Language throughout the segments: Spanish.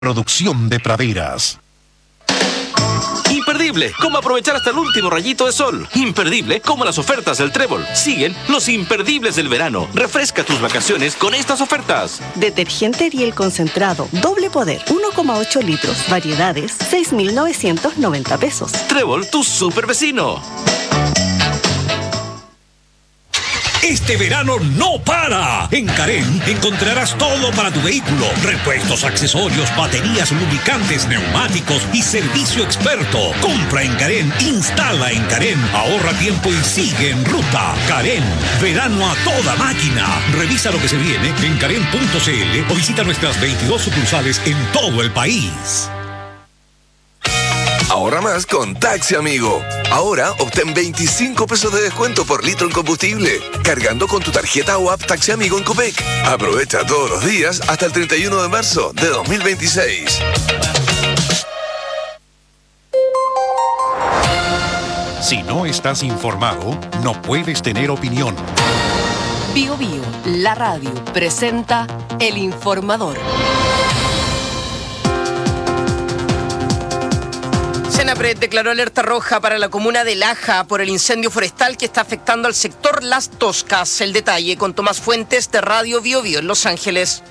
Producción de praderas. Imperdible, cómo aprovechar hasta el último rayito de sol. Imperdible, como las ofertas del Trébol. Siguen los imperdibles del verano. Refresca tus vacaciones con estas ofertas. Detergente Ariel concentrado, doble poder, 1,8 litros, variedades, 6.990 pesos. Trébol, tu super vecino. Este verano no para. En Carén encontrarás todo para tu vehículo. Repuestos, accesorios, baterías, lubricantes, neumáticos y servicio experto. Compra en Carén, instala en Carén, ahorra tiempo y sigue en ruta. Carén, verano a toda máquina. Revisa lo que se viene en carén.cl o visita nuestras 22 sucursales en todo el país. Ahorra más con Taxi Amigo. Ahora obtén 25 pesos de descuento por litro en combustible, cargando con tu tarjeta o app Taxi Amigo en Copec. Aprovecha todos los días hasta el 31 de marzo de 2026. Si no estás informado, no puedes tener opinión. Bio Bio, la radio, presenta El Informador. Senapred declaró alerta roja para la comuna de Laja por el incendio forestal que está afectando al sector Las Toscas. El detalle con Tomás Fuentes de Radio Bio Bio en Los Ángeles.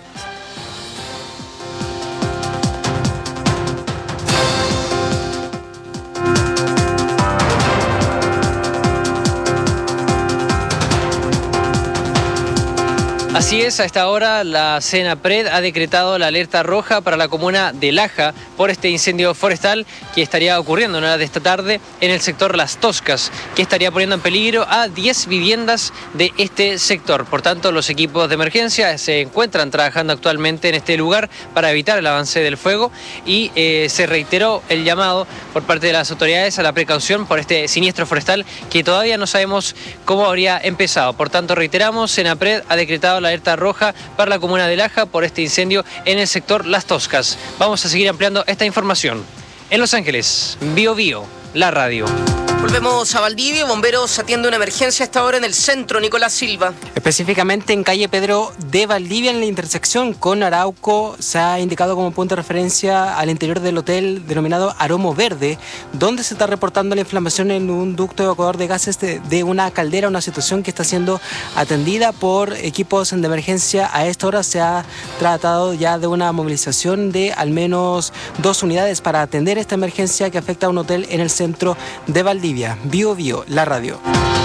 Así es, a esta hora la Senapred ha decretado la alerta roja para la comuna de Laja por este incendio forestal que estaría ocurriendo en la hora de esta tarde en el sector Las Toscas, que estaría poniendo en peligro a 10 viviendas de este sector. Por tanto, los equipos de emergencia se encuentran trabajando actualmente en este lugar para evitar el avance del fuego y se reiteró el llamado por parte de las autoridades a la precaución por este siniestro forestal que todavía no sabemos cómo habría empezado. Por tanto, reiteramos, Senapred ha decretado la alerta roja para la comuna de Laja por este incendio en el sector Las Toscas. Vamos a seguir ampliando esta información. En Los Ángeles, Bio Bio, la radio. Volvemos a Valdivia. Bomberos atienden una emergencia a esta hora en el centro. Nicolás Silva. Específicamente en calle Pedro de Valdivia, en la intersección con Arauco, se ha indicado como punto de referencia al interior del hotel denominado Aromo Verde, donde se está reportando la inflamación en un ducto evacuador de gases de una caldera, una situación que está siendo atendida por equipos de emergencia. A esta hora se ha tratado ya de una movilización de al menos 2 unidades para atender esta emergencia que afecta a un hotel en el centro de Valdivia. Bio Bio, la radio.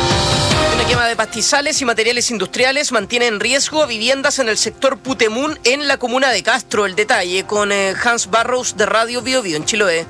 Una quema de pastizales y materiales industriales mantiene en riesgo a viviendas en el sector Putemún en la comuna de Castro. El detalle con Hans Barrows de Radio Bio Bio en Chiloé.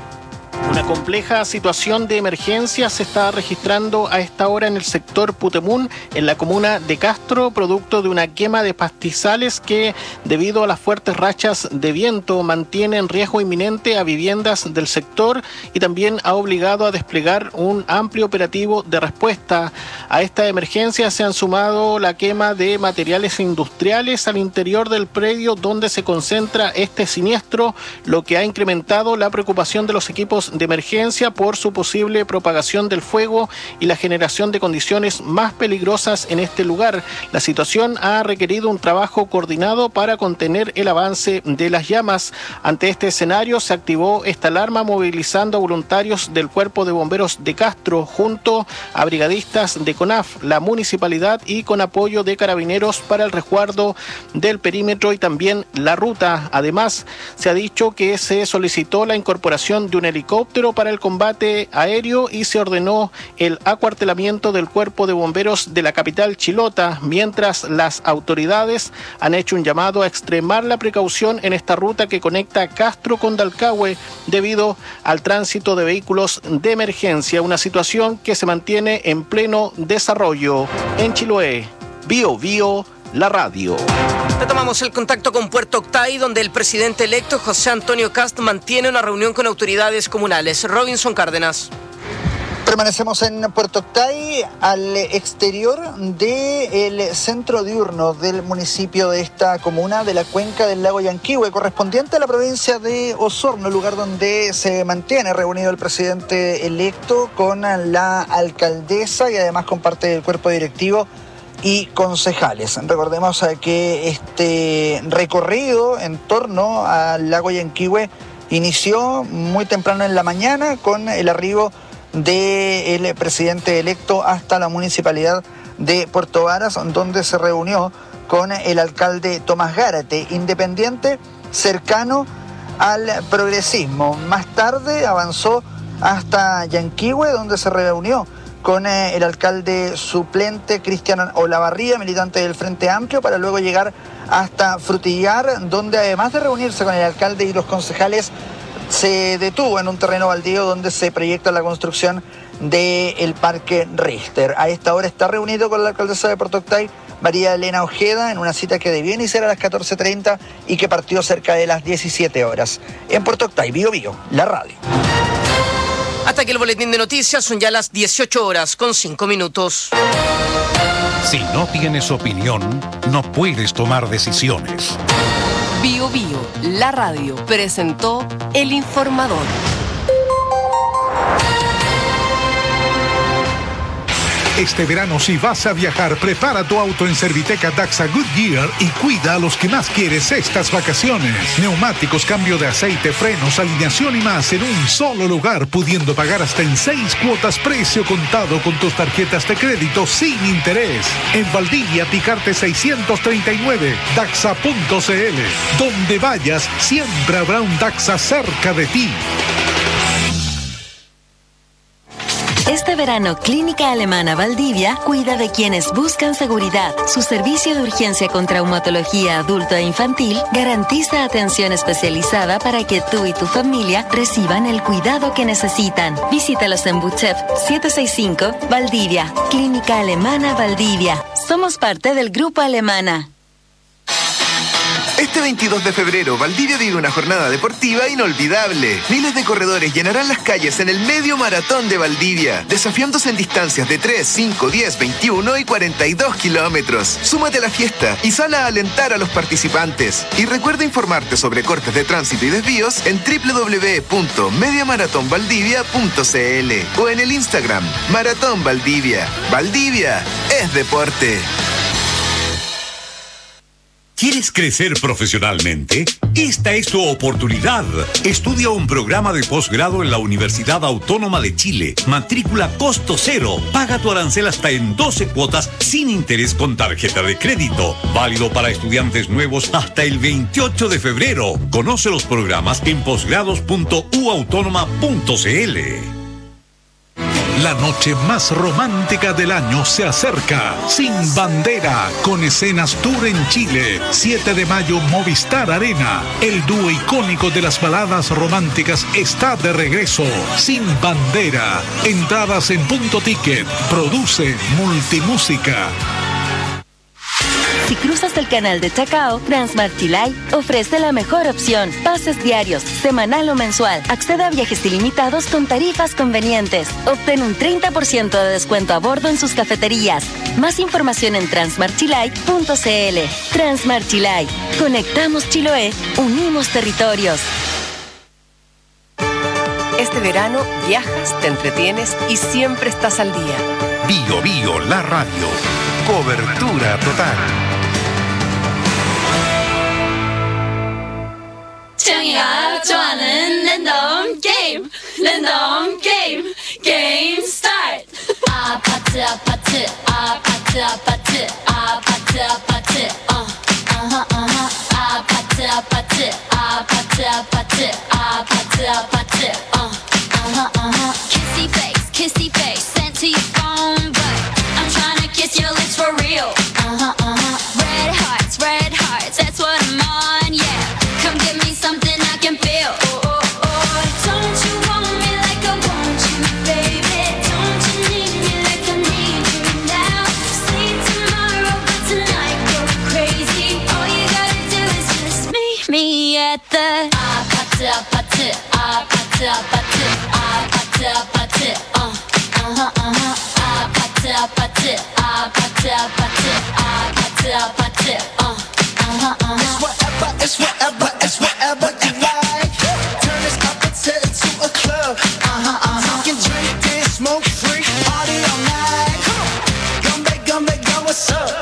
Una compleja situación de emergencia se está registrando a esta hora en el sector Putemún, en la comuna de Castro, producto de una quema de pastizales que, debido a las fuertes rachas de viento, mantiene en riesgo inminente a viviendas del sector y también ha obligado a desplegar un amplio operativo de respuesta. A esta emergencia se han sumado la quema de materiales industriales al interior del predio donde se concentra este siniestro, lo que ha incrementado la preocupación de los equipos de emergencia por su posible propagación del fuego y la generación de condiciones más peligrosas en este lugar. La situación ha requerido un trabajo coordinado para contener el avance de las llamas. Ante este escenario se activó esta alarma movilizando a voluntarios del Cuerpo de Bomberos de Castro junto a brigadistas de CONAF, la municipalidad y con apoyo de carabineros para el resguardo del perímetro y también la ruta. Además, se ha dicho que se solicitó la incorporación de un helicóptero para el combate aéreo y se ordenó el acuartelamiento del Cuerpo de Bomberos de la capital Chilota, mientras las autoridades han hecho un llamado a extremar la precaución en esta ruta que conecta Castro con Dalcahue debido al tránsito de vehículos de emergencia, una situación que se mantiene en pleno desarrollo. En Chiloé, Bio Bio, la radio. Retomamos el contacto con Puerto Octay, donde el presidente electo José Antonio Kast mantiene una reunión con autoridades comunales. Robinson Cárdenas. Permanecemos en Puerto Octay, al exterior del centro diurno del municipio de esta comuna de la cuenca del lago Yanquihue, correspondiente a la provincia de Osorno, lugar donde se mantiene reunido el presidente electo con la alcaldesa y además con parte del cuerpo directivo y concejales. Recordemos que este recorrido en torno al lago Yanquihue inició muy temprano en la mañana con el arribo del presidente electo hasta la municipalidad de Puerto Varas, donde se reunió con el alcalde Tomás Gárate, independiente cercano al progresismo. Más tarde avanzó hasta Yanquihue, donde se reunió con el alcalde suplente Cristian Olavarría, militante del Frente Amplio, para luego llegar hasta Frutillar, donde además de reunirse con el alcalde y los concejales, se detuvo en un terreno baldío donde se proyecta la construcción del Parque Richter. A esta hora está reunido con la alcaldesa de Puerto Octay, María Elena Ojeda, en una cita que debió iniciar a las 14:30 y que partió cerca de las 17 horas. En Puerto Octay, Bío Bío, la radio. Hasta aquí el boletín de noticias, son ya las 18 horas con 5 minutos. Si no tienes opinión, no puedes tomar decisiones. Bío Bío, la radio, presentó El Informador. Este verano, si vas a viajar, prepara tu auto en Serviteca Daxa Goodyear y cuida a los que más quieres estas vacaciones. Neumáticos, cambio de aceite, frenos, alineación y más en un solo lugar, pudiendo pagar hasta en 6 cuotas precio contado con tus tarjetas de crédito sin interés. En Valdivia, Picarte 639, Daxa.cl. Donde vayas, siempre habrá un Daxa cerca de ti. Este verano, Clínica Alemana Valdivia cuida de quienes buscan seguridad. Su servicio de urgencia con traumatología adulto e infantil garantiza atención especializada para que tú y tu familia reciban el cuidado que necesitan. Visítalos en Buchef 765, Valdivia. Clínica Alemana Valdivia. Somos parte del Grupo Alemana. Este 22 de febrero, Valdivia vive una jornada deportiva inolvidable. Miles de corredores llenarán las calles en el Medio Maratón de Valdivia, desafiándose en distancias de 3, 5, 10, 21 y 42 kilómetros. Súmate a la fiesta y sal a alentar a los participantes. Y recuerda informarte sobre cortes de tránsito y desvíos en www.mediamaratonvaldivia.cl o en el Instagram Maratón Valdivia. Valdivia es deporte. ¿Quieres crecer profesionalmente? Esta es tu oportunidad. Estudia un programa de posgrado en la Universidad Autónoma de Chile. Matrícula costo cero. Paga tu arancel hasta en 12 cuotas sin interés con tarjeta de crédito. Válido para estudiantes nuevos hasta el 28 de febrero. Conoce los programas en posgrados.uautónoma.cl. La noche más romántica del año se acerca. Sin Bandera, con escenas tour en Chile. 7 de mayo, Movistar Arena. El dúo icónico de las baladas románticas está de regreso. Sin Bandera. Entradas en Punto Ticket. Produce Multimúsica. Si cruzas el canal de Chacao, Transmart Chilay ofrece la mejor opción. Pases diarios, semanal o mensual. Accede a viajes ilimitados con tarifas convenientes. Obtén un 30% de descuento a bordo en sus cafeterías. Más información en transmartchilay.cl. Transmart Chilay. Conectamos Chiloé, unimos territorios. Este verano viajas, te entretienes y siempre estás al día. Bío Bío, la radio. Cobertura total. Random game start. 아파트 아파트 아파트 아파트 아파트 아파트 아파트 아파트 아파트 아파트 아파트 아파트 kissy face sent to your phone, but I'm trying to kiss your lips for real. Red hearts, that's what I'm on, yeah. Come give me something I can feel. Don't you want me like I want you, baby? Don't you need me like I need you now? Say tomorrow, but tonight go crazy. All you gotta do is just meet me at the 아파트 아파트 아파트 아파트 아파트 아파트 아파트 아파트 아파트 아파트 아파트 It's whatever you like. Turn this apache to a club. You can drink this, smoke free, party all night. Come back, go, what's up?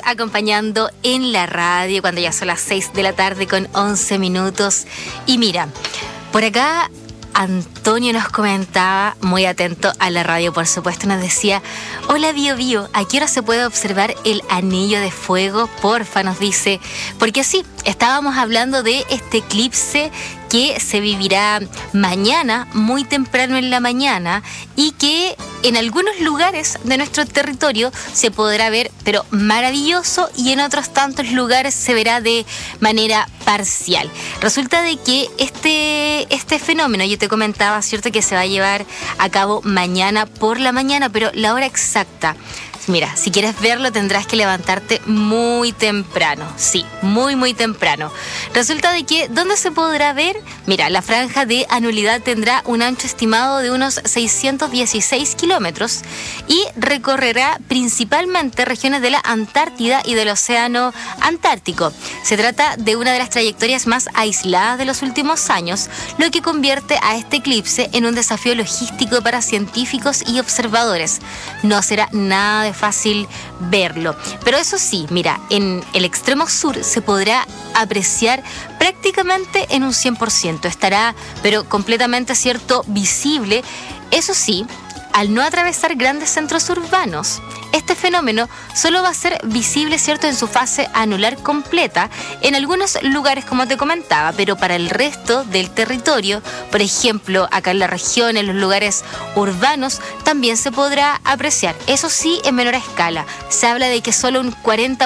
acompañando en la radio cuando ya son las 6 de la tarde con 11 minutos. Y mira, por acá Antonio nos comentaba, muy atento a la radio, por supuesto, nos decía: hola Bio Bio, ¿a qué hora se puede observar el anillo de fuego? Porfa, nos dice, porque sí, estábamos hablando de este eclipse que se vivirá mañana, muy temprano en la mañana, y que en algunos lugares de nuestro territorio se podrá ver, pero maravilloso, y en otros tantos lugares se verá de manera parcial. Resulta de que este fenómeno, yo te comentaba, ¿cierto?, que se va a llevar a cabo mañana por la mañana, pero la hora exacta, mira, si quieres verlo tendrás que levantarte muy temprano. Sí, muy temprano. Resulta de que, ¿dónde se podrá ver? Mira, la franja de anulidad tendrá un ancho estimado de unos 616 kilómetros y recorrerá principalmente regiones de la Antártida y del Océano Antártico. Se trata de una de las trayectorias más aisladas de los últimos años, lo que convierte a este eclipse en un desafío logístico para científicos y observadores. No será nada de fácil verlo, pero eso sí, mira, en el extremo sur se podrá apreciar prácticamente en un 100%, estará pero completamente, cierto, visible. Eso sí, al no atravesar grandes centros urbanos, este fenómeno solo va a ser visible, cierto, en su fase anular completa en algunos lugares, como te comentaba, pero para el resto del territorio, por ejemplo, acá en la región, en los lugares urbanos, también se podrá apreciar. Eso sí, en menor escala. Se habla de que solo un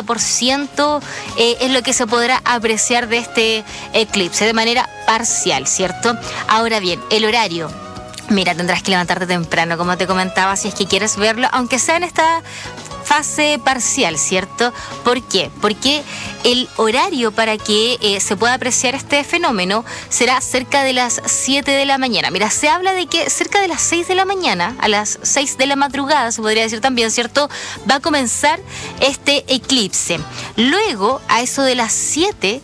40% es lo que se podrá apreciar de este eclipse, de manera parcial, ¿cierto? Ahora bien, el horario. Mira, tendrás que levantarte temprano, como te comentaba, si es que quieres verlo, aunque sea en esta fase parcial, ¿cierto? ¿Por qué? Porque el horario para que se pueda apreciar este fenómeno será cerca de las 7 de la mañana. Mira, se habla de que cerca de las 6 de la mañana, a las 6 de la madrugada, se podría decir también, ¿cierto?, va a comenzar este eclipse. Luego, a eso de las 7,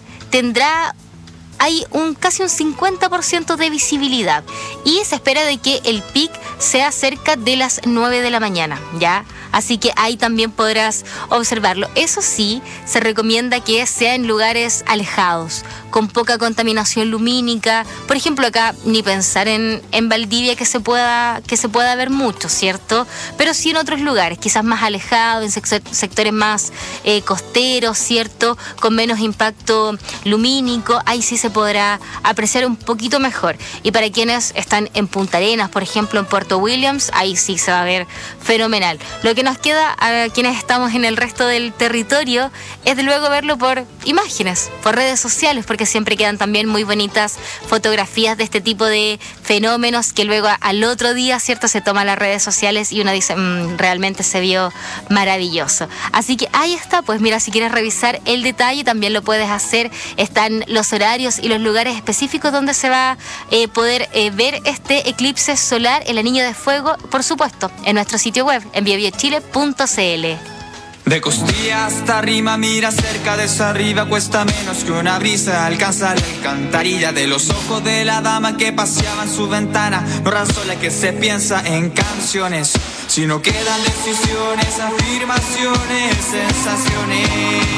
hay casi un 50% de visibilidad y se espera de que el pic sea cerca de las 9 de la mañana, ¿ya? Así que ahí también podrás observarlo. Eso sí, se recomienda que sea en lugares alejados, con poca contaminación lumínica. Por ejemplo, acá ni pensar en Valdivia que se pueda ver mucho, ¿cierto? Pero sí en otros lugares, quizás más alejados, en sectores más costeros, ¿cierto?, con menos impacto lumínico, ahí sí se podrá apreciar un poquito mejor. Y para quienes están en Punta Arenas, por ejemplo, en Puerto Williams, ahí sí se va a ver fenomenal. Lo que nos queda a quienes estamos en el resto del territorio es de luego verlo por imágenes, por redes sociales, porque siempre quedan también muy bonitas fotografías de este tipo de fenómenos que luego al otro día, ¿cierto?, se toman las redes sociales y uno dice, realmente se vio maravilloso. Así que ahí está, pues mira, si quieres revisar el detalle también lo puedes hacer. Están los horarios y los lugares específicos donde se va a poder ver este eclipse solar, el anillo de fuego, por supuesto, en nuestro sitio web, en biobiochile.cl. De costilla hasta arriba, mira cerca desde arriba, cuesta menos que una brisa alcanzar la alcantarilla de los ojos de la dama que paseaba en su ventana. No razón la que se piensa en canciones, sino quedan decisiones, afirmaciones, sensaciones.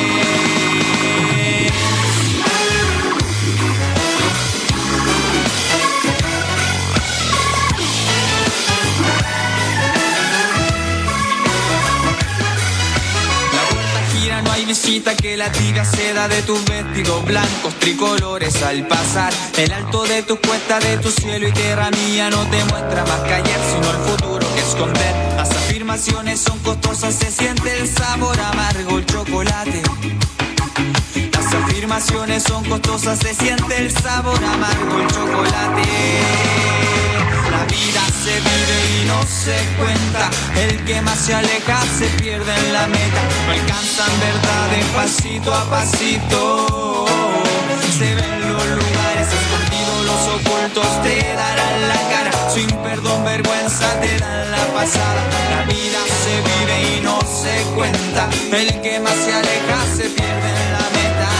No hay visita que la tira seda de tus vestidos blancos tricolores al pasar. El alto de tus cuestas, de tu cielo y tierra mía no te muestra más que ayer, sino el futuro que esconder. Las afirmaciones son costosas, se siente el sabor amargo, el chocolate. Las afirmaciones son costosas, se siente el sabor amargo, el chocolate. La vida se vive y no se cuenta, el que más se aleja se pierde en la meta. No alcanzan verdades pasito a pasito, se ven los lugares escondidos, los ocultos te darán la cara, sin perdón, vergüenza te dan la pasada. La vida se vive y no se cuenta, el que más se aleja se pierde en la meta.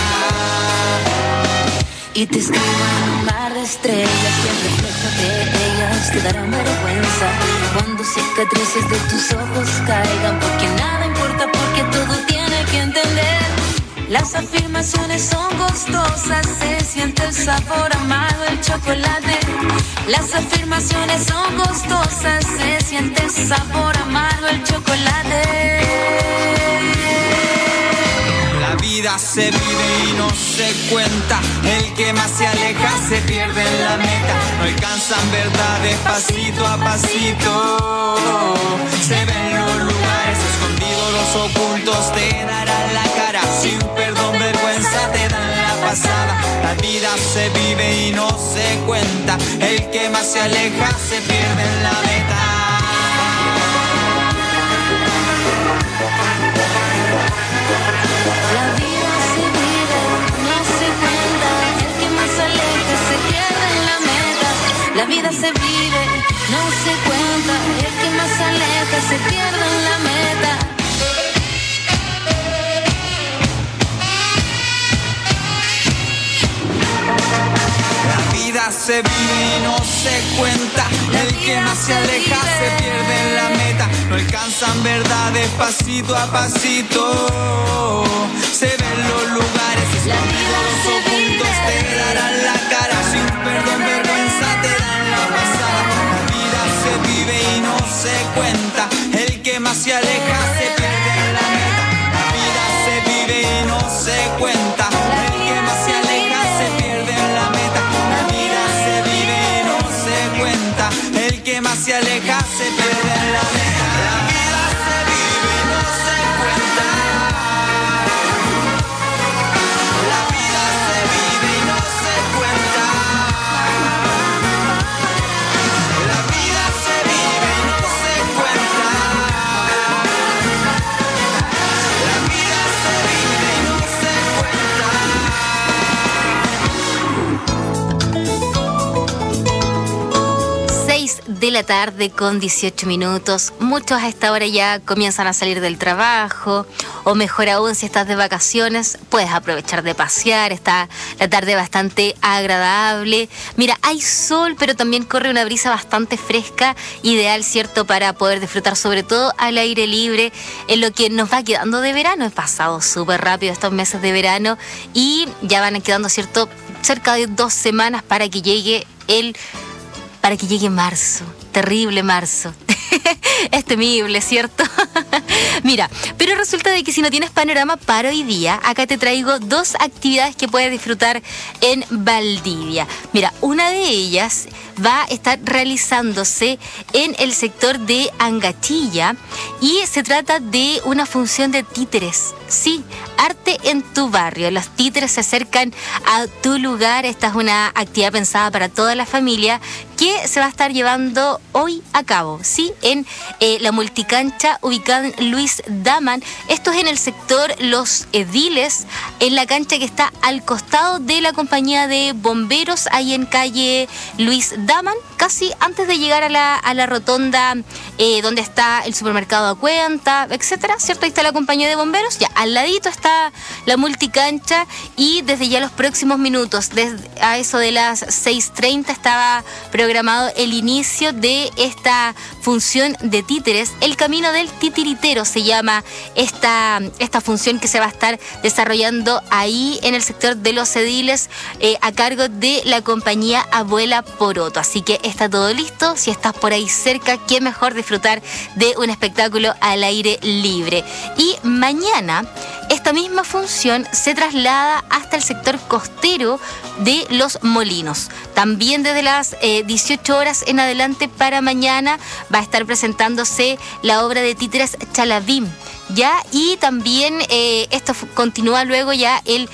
Y te escribo en un mar de estrellas y el reflejo de ellas te dará vergüenza cuando cicatrices de tus ojos caigan, porque nada importa, porque todo tiene que entender Las afirmaciones son costosas, se siente el sabor amargo del chocolate. Las afirmaciones son costosas, se siente el sabor amargo del chocolate. La vida se vive y no se cuenta. El que más se aleja se pierde en la meta. No alcanzan verdades pasito a pasito. Se ven los lugares escondidos, los ocultos te darán la cara. Sin perdón, vergüenza te dan la pasada. La vida se vive y no se cuenta. El que más se aleja se pierde en la meta. La vida se vive, no se cuenta. El que más se aleja se pierde en la meta. La vida se vive, no se cuenta. El que más se aleja se pierde en la meta. La vida se vive y no se cuenta. El que más se aleja se pierde en la meta. No alcanzan verdades pasito a pasito. Se ven los lugares escondidos, los ocultos te darán la cara. Sin perdón, vergüenza te dan la pasada. La vida se vive y no se cuenta. El que más se aleja se pierde en la meta. La vida se vive y no se cuenta. El que más se aleja se pierde en la meta. La vida se vive y no se cuenta. El que más se aleja se pierde en la meta. La vida se vive y no se cuenta. La vida se vive y no se cuenta. La vida se vive y no se cuenta. La vida se vive y no se cuenta. 6 de la tarde con 18 minutos. Muchos a esta hora ya comienzan a salir del trabajo, o mejor aún, si estás de vacaciones, puedes aprovechar de pasear. Está la tarde bastante agradable. Mira, hay sol, pero también corre una brisa bastante fresca, ideal, ¿cierto?, para poder disfrutar, sobre todo al aire libre, en lo que nos va quedando de verano. He pasado súper rápido estos meses de verano y ya van quedando, ¿cierto?, cerca de 2 semanas para que llegue marzo. Terrible marzo. Es temible, ¿cierto? Mira, pero resulta de que si no tienes panorama para hoy día, acá te traigo 2 actividades que puedes disfrutar en Valdivia. Mira, una de ellas va a estar realizándose en el sector de Angachilla y se trata de una función de títeres. Sí, arte en tu barrio. Los títeres se acercan a tu lugar. Esta es una actividad pensada para toda la familia que se va a estar llevando hoy a cabo, ¿sí? En la multicancha ubicada en Luis Daman. Esto es en el sector Los Ediles, en la cancha que está al costado de la compañía de bomberos, ahí en calle Luis Daman, casi antes de llegar a la rotonda donde está el supermercado a cuenta, etcétera, ¿cierto? Ahí está la compañía de bomberos, ya al ladito está la multicancha y desde ya los próximos minutos, desde a eso de las 6:30 estaba programado el inicio de esta función de títeres. El camino del titiritero se llama esta función que se va a estar desarrollando ahí en el sector de Los Ediles, a cargo de la compañía Abuela Poroto. Así que está todo listo. Si estás por ahí cerca, qué mejor disfrutar de un espectáculo al aire libre. Y mañana esta misma función se traslada hasta el sector costero de Los Molinos. También desde las 18 horas en adelante para mañana va a estar presentándose la obra de títeres Chalabim, ¿ya? Y también esto continúa luego ya el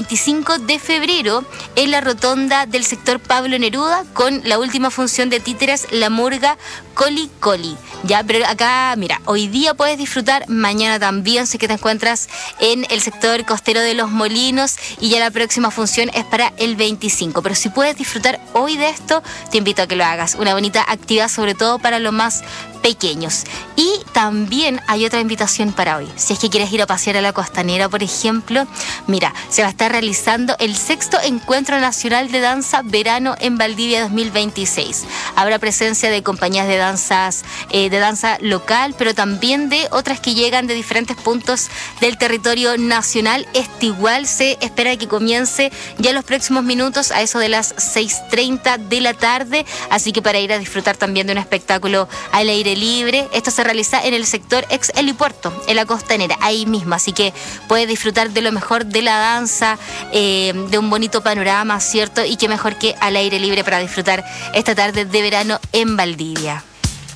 25 de febrero en la rotonda del sector Pablo Neruda con la última función de títeres La Murga Coli Coli, ¿ya? Pero acá, mira, hoy día puedes disfrutar, mañana también, si que te encuentras en el sector costero de Los Molinos, y ya la próxima función es para el 25. Pero si puedes disfrutar hoy de esto, te invito a que lo hagas. Una bonita actividad, sobre todo para los más pequeños. Y también hay otra invitación para hoy. Si es que quieres ir a pasear a la Costanera, por ejemplo, mira, se va a estar realizando el 6º Encuentro Nacional de Danza Verano en Valdivia 2026. Habrá presencia de compañías de danza local, pero también de otras que llegan de diferentes puntos del territorio territorio nacional. Este igual se espera que comience ya en los próximos minutos, a eso de las 6:30 de la tarde, así que para ir a disfrutar también de un espectáculo al aire libre. Esto se realiza en el sector ex helipuerto, en la Costanera, ahí mismo, así que puedes disfrutar de lo mejor de la danza, de un bonito panorama, ¿cierto? Y qué mejor que al aire libre para disfrutar esta tarde de verano en Valdivia.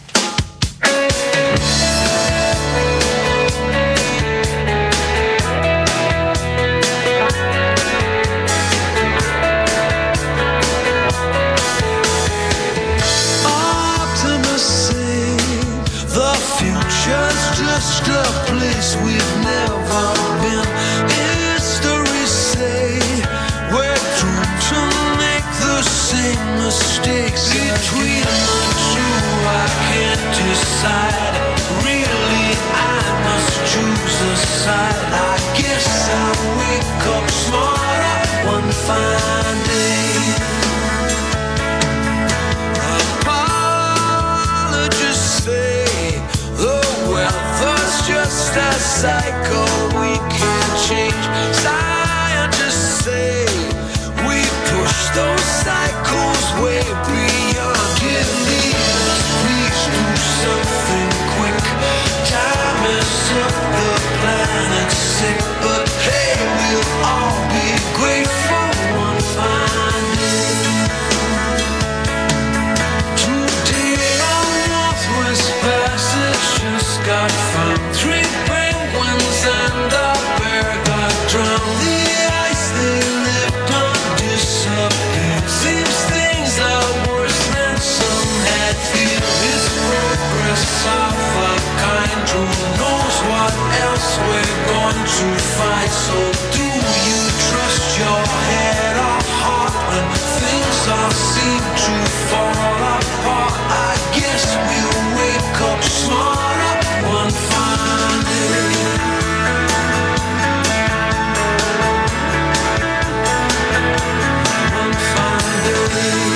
Just a place we've never been. History say we're doomed to make the same mistakes. Between the two I can't decide. Really I must choose a side. I guess I'll wake up smarter one fine day. Apologists say the weather's just a cycle we can change. Scientists say we push those cycles way beyond. It leaves, please do something quick. Time is up, the planet's sick, but hey, we'll all be grateful one fine day. Today on Northwest Passage just got found. 3 penguins and a bear got drowned. The ice they lived on disappeared. Seems things are worse than some had feared. It's progress of a kind. Who knows what else we're going to find? So do you trust your head or heart when things all seem to fall apart? I guess we'll wake up smarter one fine day. One fine day.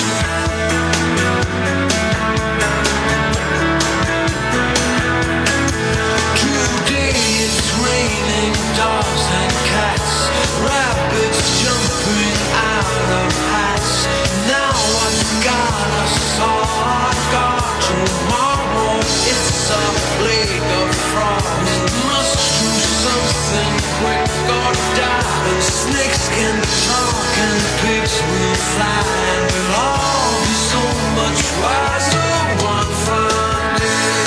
Today it's raining dogs and cats, rabbits jumping out of hats. Now I've got us all off guard. Tomorrow it's a plague of frogs. Must do something quick or die. And snakes can talk and pigs will fly, and we'll all be so much wiser one fine day.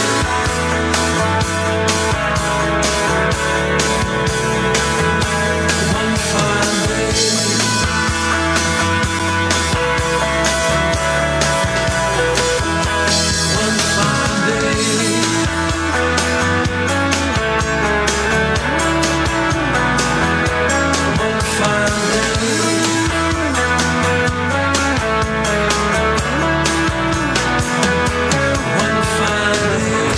One fine day. One fine day. One fine day. One fine day.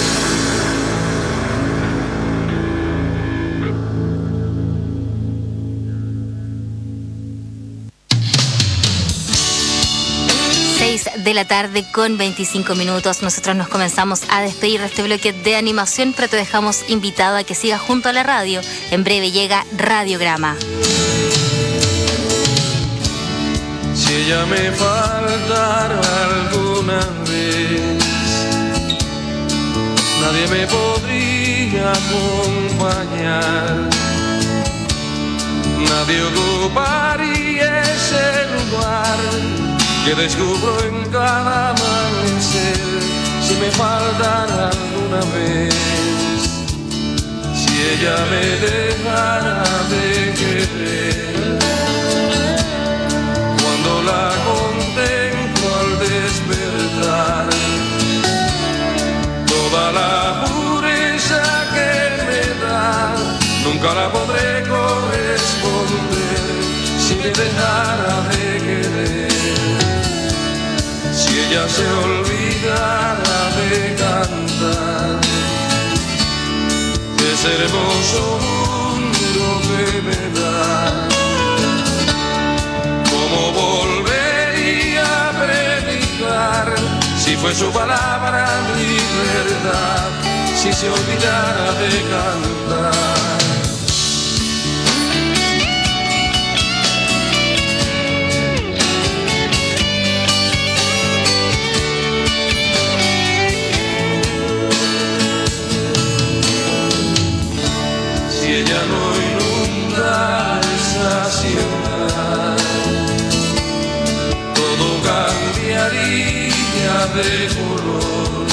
6 de la tarde con 25 minutos. Nosotros nos comenzamos a despedir de este bloque de animación, pero te dejamos invitado a que sigas junto a la radio. En breve llega Radiograma. Si ella me faltara alguna vez, nadie me podría acompañar. Nadie ocuparía ese lugar que descubro en cada amanecer. Si me faltara alguna vez, si ella me dejara de querer, cuando la contemplo al despertar, toda la pureza que me da nunca la podré corresponder. Si me dejara de querer, si ella se olvidara de cantar ese hermoso mundo que me da, ¿cómo volvería a predicar si fue su palabra mi verdad? Si se olvidara de cantar. línea de color.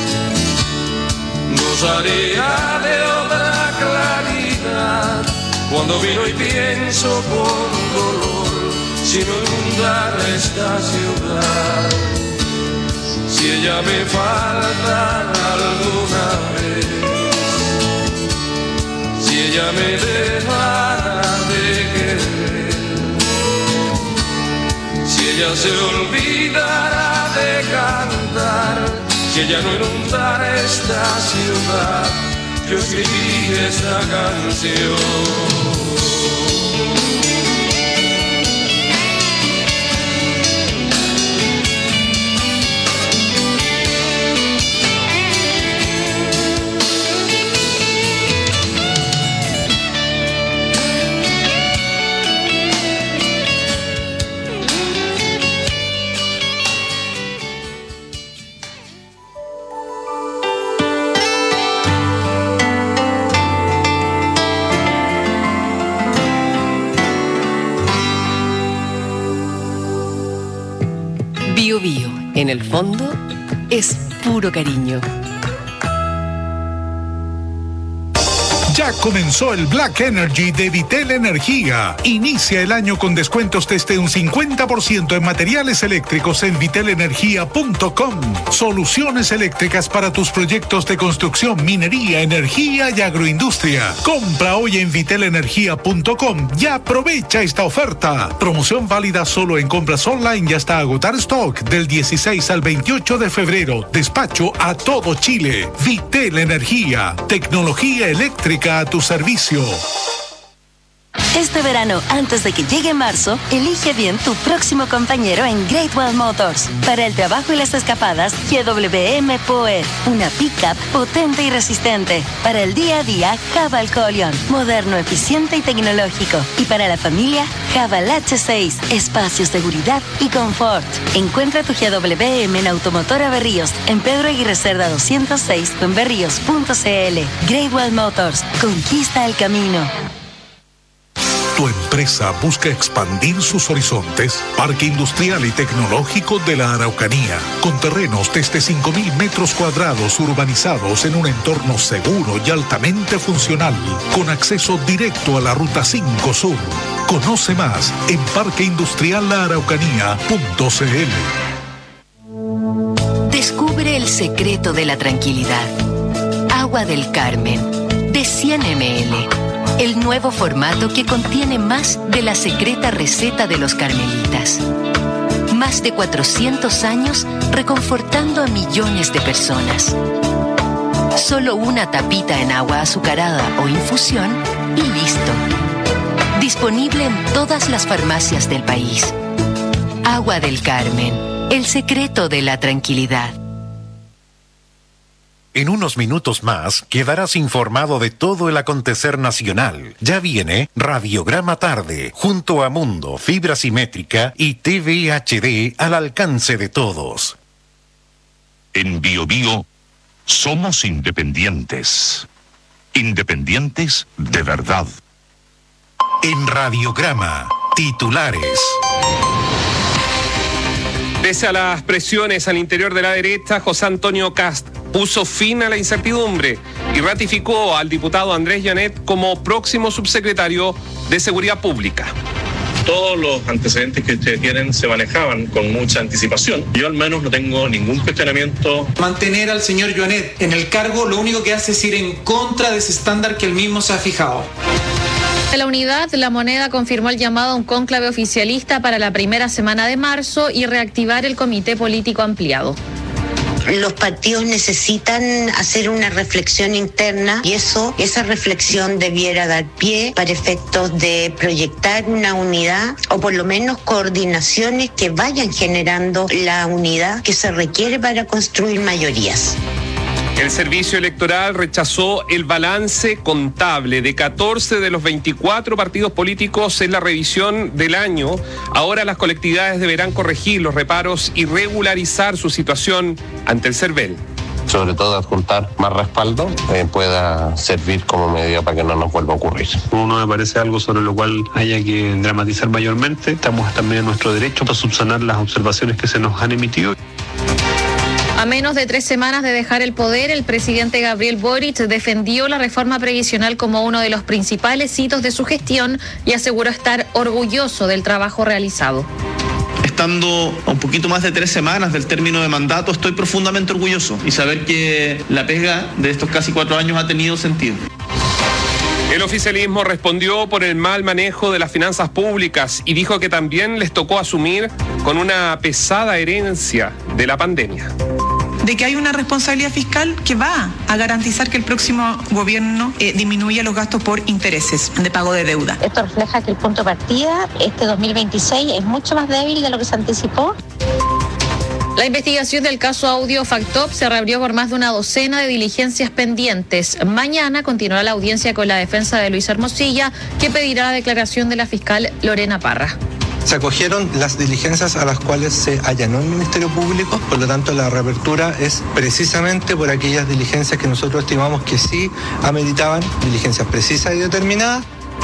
Gozaría de otra claridad cuando miro y pienso con dolor si no inundara esta ciudad. Si ella me falta alguna vez, si ella me dejara de querer, si ella se olvidara de cantar, si ella no inundara esta ciudad, yo escribí esta canción. Bio Bio, en el fondo, es puro cariño. Ya comenzó el Black Energy de Vitel Energía. Inicia el año con descuentos desde un 50% en materiales eléctricos en vitelenergia.com. Soluciones eléctricas para tus proyectos de construcción, minería, energía y agroindustria. Compra hoy en vitelenergia.com y aprovecha esta oferta. Promoción válida solo en compras online y hasta agotar stock del 16 al 28 de febrero. Despacho a todo Chile. Vitel Energía. Tecnología eléctrica a tu servicio. Este verano, antes de que llegue marzo, elige bien tu próximo compañero en Great Wall Motors. Para el trabajo y las escapadas, GWM Power, una pickup potente y resistente. Para el día a día, Haval Colion, moderno, eficiente y tecnológico. Y para la familia, Haval H6, espacio, seguridad y confort. Encuentra tu GWM en Automotora Berríos, en Pedro Aguirre Cerda 206 o en berríos.cl. Great Wall Motors, conquista el camino. ¿Tu empresa busca expandir sus horizontes? Parque Industrial y Tecnológico de la Araucanía, con terrenos desde 5.000 metros cuadrados urbanizados en un entorno seguro y altamente funcional, con acceso directo a la Ruta 5 Sur. Conoce más en parqueindustriallaaraucanía.cl. Descubre el secreto de la tranquilidad. Agua del Carmen, de 100 ml. El nuevo formato que contiene más de la secreta receta de los carmelitas. Más de 400 años reconfortando a millones de personas. Solo una tapita en agua azucarada o infusión y listo. Disponible en todas las farmacias del país. Agua del Carmen, el secreto de la tranquilidad. En unos minutos más quedarás informado de todo el acontecer nacional. Ya viene Radiograma Tarde, junto a Mundo, Fibra Simétrica y TV HD al alcance de todos. En Bio Bio somos independientes. Independientes de verdad. En Radiograma, titulares. Pese a las presiones al interior de la derecha, José Antonio Kast puso fin a la incertidumbre y ratificó al diputado Andrés Llanet como próximo subsecretario de Seguridad Pública. Todos los antecedentes que ustedes tienen se manejaban con mucha anticipación. Yo al menos no tengo ningún cuestionamiento. Mantener al señor Llanet en el cargo lo único que hace es ir en contra de ese estándar que él mismo se ha fijado. De la Unidad, La Moneda confirmó el llamado a un cónclave oficialista para la primera semana de marzo y reactivar el comité político ampliado. Los partidos necesitan hacer una reflexión interna y esa reflexión debiera dar pie para efectos de proyectar una unidad o por lo menos coordinaciones que vayan generando la unidad que se requiere para construir mayorías. El Servicio Electoral rechazó el balance contable de 14 de los 24 partidos políticos en la revisión del año. Ahora las colectividades deberán corregir los reparos y regularizar su situación ante el CERVEL. Sobre todo adjuntar más respaldo pueda servir como medida para que no nos vuelva a ocurrir. No me parece algo sobre lo cual haya que dramatizar mayormente. Estamos también en nuestro derecho para subsanar las observaciones que se nos han emitido. A menos de 3 semanas de dejar el poder, el presidente Gabriel Boric defendió la reforma previsional como uno de los principales hitos de su gestión y aseguró estar orgulloso del trabajo realizado. Estando a un poquito más de 3 semanas del término de mandato, estoy profundamente orgulloso y saber que la pega de estos casi 4 años ha tenido sentido. El oficialismo respondió por el mal manejo de las finanzas públicas y dijo que también les tocó asumir con una pesada herencia de la pandemia. De que hay una responsabilidad fiscal que va a garantizar que el próximo gobierno disminuya los gastos por intereses de pago de deuda. Esto refleja que el punto de partida, este 2026, es mucho más débil de lo que se anticipó. La investigación del caso Audio Factop se reabrió por más de una docena de diligencias pendientes. Mañana continuará la audiencia con la defensa de Luis Hermosilla, que pedirá la declaración de la fiscal Lorena Parra. Se acogieron las diligencias a las cuales se allanó el Ministerio Público, por lo tanto la reapertura es precisamente por aquellas diligencias que nosotros estimamos que sí ameritaban, diligencias precisas y determinadas.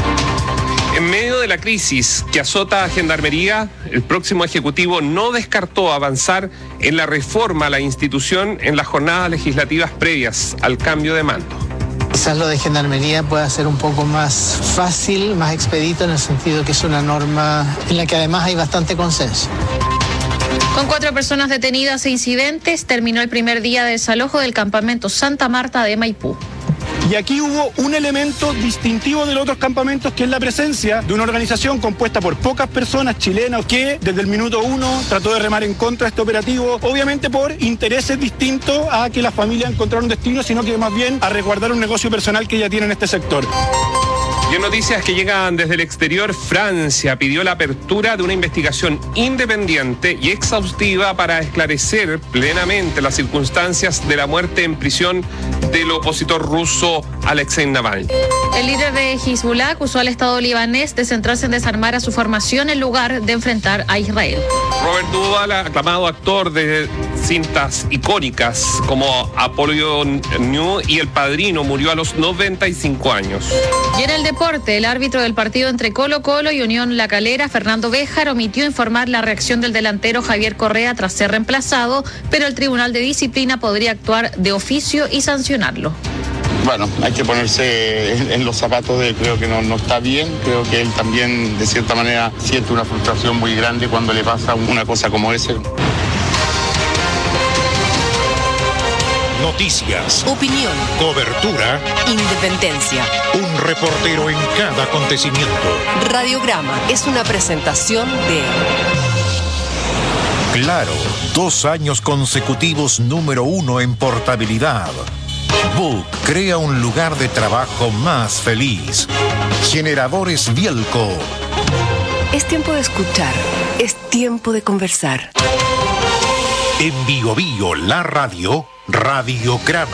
En medio de la crisis que azota a Gendarmería, el próximo Ejecutivo no descartó avanzar en la reforma a la institución en las jornadas legislativas previas al cambio de mando. Quizás lo de Gendarmería pueda ser un poco más fácil, más expedito, en el sentido que es una norma en la que además hay bastante consenso. Con 4 personas detenidas e incidentes, terminó el primer día de desalojo del campamento Santa Marta de Maipú. Y aquí hubo un elemento distintivo de los otros campamentos, que es la presencia de una organización compuesta por pocas personas chilenas que desde el minuto 1 trató de remar en contra de este operativo, obviamente por intereses distintos a que la familia encontrara un destino, sino que más bien a resguardar un negocio personal que ya tiene en este sector. Y en noticias que llegan desde el exterior, Francia pidió la apertura de una investigación independiente y exhaustiva para esclarecer plenamente las circunstancias de la muerte en prisión del opositor ruso Alexei Navalny. El líder de Hezbollah acusó al Estado libanés de centrarse en desarmar a su formación en lugar de enfrentar a Israel. Robert Duvall, aclamado actor de cintas icónicas como Apollo New y El Padrino, murió a los 95 años. Y en el deporte, el árbitro del partido entre Colo-Colo y Unión La Calera, Fernando Béjar, omitió informar la reacción del delantero Javier Correa tras ser reemplazado, pero el Tribunal de Disciplina podría actuar de oficio y sancionarlo. Bueno, hay que ponerse en los zapatos de él, creo que no está bien, creo que él también de cierta manera siente una frustración muy grande cuando le pasa una cosa como esa. Noticias, Opinión, cobertura, independencia. un reportero en cada acontecimiento. Radiograma es una presentación de Claro, 2 años consecutivos número 1 en portabilidad. Book crea un lugar de trabajo más feliz. Generadores Bielco. Es tiempo de escuchar, es tiempo de conversar. En Bio Bio, la radio, Radiograma.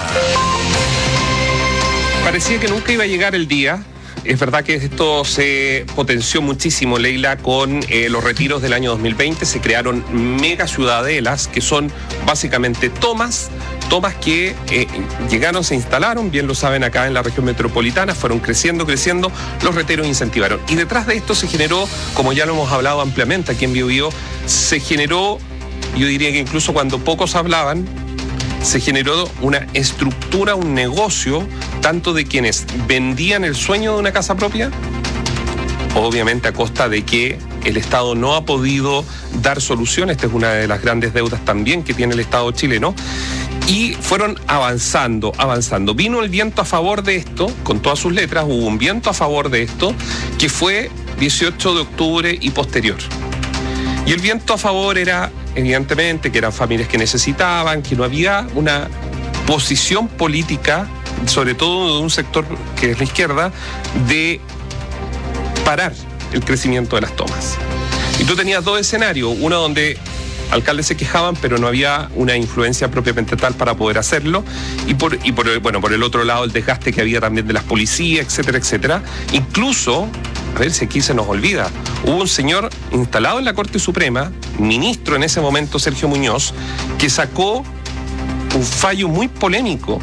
Parecía que nunca iba a llegar el día. Es verdad que esto se potenció muchísimo, Leila, con los retiros del año 2020. Se crearon mega ciudadelas, que son básicamente tomas que llegaron, se instalaron, bien lo saben acá en la región metropolitana, fueron creciendo, los retiros incentivaron. Y detrás de esto se generó, como ya lo hemos hablado ampliamente aquí en Bio Bio, se generó, yo diría que incluso cuando pocos hablaban, se generó una estructura, un negocio, tanto de quienes vendían el sueño de una casa propia, obviamente a costa de que el Estado no ha podido dar solución. Esta es una de las grandes deudas también que tiene el Estado chileno. Y fueron avanzando. Vino el viento a favor de esto, con todas sus letras, hubo un viento a favor de esto, que fue 18 de octubre y posterior. Y el viento a favor era, evidentemente, que eran familias que necesitaban, que no había una posición política, sobre todo de un sector que es la izquierda, de parar el crecimiento de las tomas. Y tú tenías 2 escenarios, uno donde alcaldes se quejaban, pero no había una influencia propiamente tal para poder hacerlo, y por el otro lado el desgaste que había también de las policías, etcétera, etcétera. Incluso, a ver si aquí se nos olvida, hubo un señor instalado en la Corte Suprema, ministro en ese momento, Sergio Muñoz, que sacó un fallo muy polémico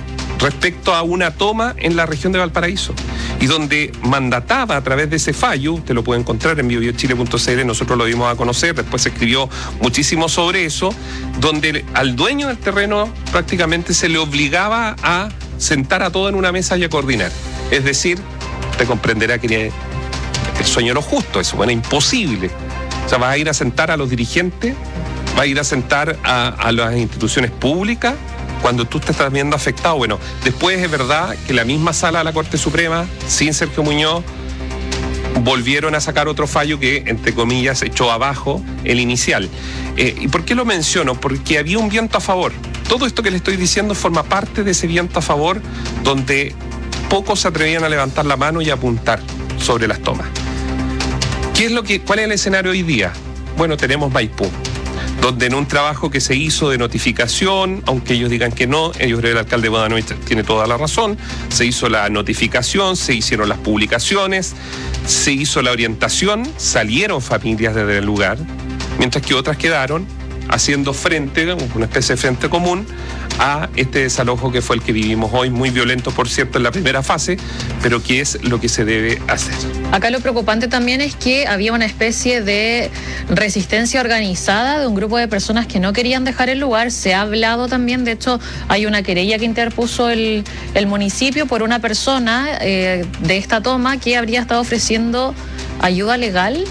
respecto a una toma en la región de Valparaíso, y donde mandataba a través de ese fallo, usted lo puede encontrar en biobiochile.cl, nosotros lo dimos a conocer, después se escribió muchísimo sobre eso, donde al dueño del terreno prácticamente se le obligaba a sentar a todo en una mesa y a coordinar. Es decir, usted comprenderá que el sueño no es justo, eso era imposible. O sea, va a ir a sentar a los dirigentes, va a ir a sentar a las instituciones públicas cuando tú te estás viendo afectado. Bueno, después es verdad que la misma sala de la Corte Suprema, sin Sergio Muñoz, volvieron a sacar otro fallo que, entre comillas, echó abajo el inicial. ¿Y por qué lo menciono? Porque había un viento a favor. Todo esto que le estoy diciendo forma parte de ese viento a favor, donde pocos se atrevían a levantar la mano y a apuntar sobre las tomas. ¿Cuál es el escenario hoy día? Bueno, tenemos Maipú, donde en un trabajo que se hizo de notificación, aunque ellos digan que no, ellos creen que el alcalde Bodanovich tiene toda la razón, se hizo la notificación, se hicieron las publicaciones, se hizo la orientación, salieron familias desde el lugar, mientras que otras quedaron haciendo frente, una especie de frente común, a este desalojo que fue el que vivimos hoy, muy violento, por cierto, en la primera fase, pero que es lo que se debe hacer. Acá lo preocupante también es que había una especie de resistencia organizada de un grupo de personas que no querían dejar el lugar. Se ha hablado también, de hecho, hay una querella que interpuso el municipio por una persona de esta toma que habría estado ofreciendo ayuda legal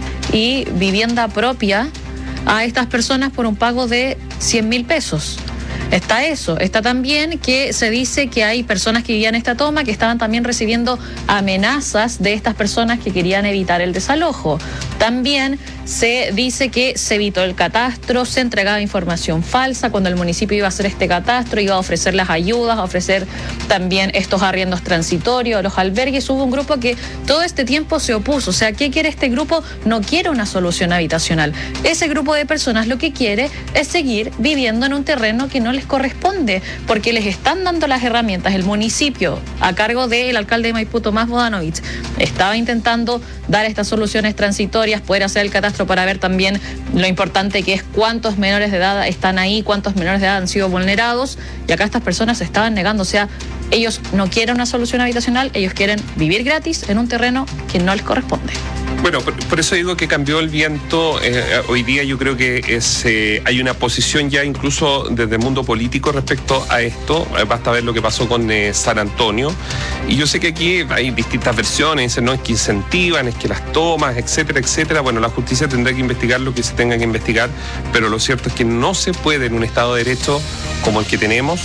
y vivienda propia a estas personas por un pago de 100.000 pesos. Está eso, está también que se dice que hay personas que vivían esta toma que estaban también recibiendo amenazas de estas personas que querían evitar el desalojo. También se dice que se evitó el catastro, se entregaba información falsa cuando el municipio iba a hacer este catastro, iba a ofrecer las ayudas, a ofrecer también estos arriendos transitorios, los albergues. Hubo un grupo que todo este tiempo se opuso. O sea, ¿qué quiere este grupo? No quiere una solución habitacional. Ese grupo de personas lo que quiere es seguir viviendo en un terreno que no les corresponde, porque les están dando las herramientas. El municipio, a cargo del alcalde de Maipú, Tomás Bodanovich, estaba intentando dar estas soluciones transitorias, poder hacer el catastro para ver también lo importante que es cuántos menores de edad están ahí, cuántos menores de edad han sido vulnerados, y acá estas personas se estaban negando. O sea, ellos no quieren una solución habitacional, ellos quieren vivir gratis en un terreno que no les corresponde. Bueno, por eso digo que cambió el viento. Hoy día yo creo que hay una posición ya incluso desde el mundo político respecto a esto. Basta ver lo que pasó con San Antonio. Y yo sé que aquí hay distintas versiones, dicen, no, es que incentivan, es que las tomas, etcétera, etcétera. Bueno, la justicia tendrá que investigar lo que se tenga que investigar, pero lo cierto es que no se puede en un Estado de Derecho como el que tenemos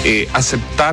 aceptar